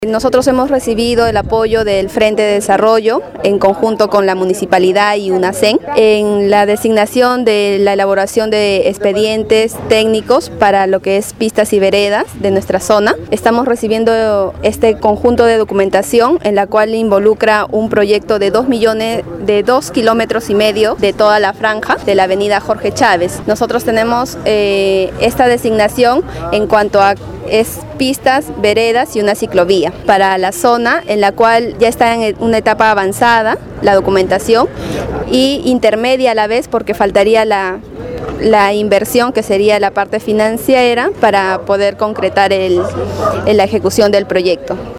Nosotros hemos recibido el apoyo del Frente de Desarrollo en conjunto con la Municipalidad y UNACEN en la designación de la elaboración de expedientes técnicos para lo que es pistas y veredas de nuestra zona. Estamos recibiendo este conjunto de documentación en la cual involucra un proyecto de 2 kilómetros y medio de toda la franja de la avenida Jorge Chávez. Nosotros tenemos esta designación en cuanto a pistas, veredas y una ciclovía para la zona en la cual ya está en una etapa avanzada la documentación y intermedia a la vez porque faltaría la inversión que sería la parte financiera para poder concretar la ejecución del proyecto.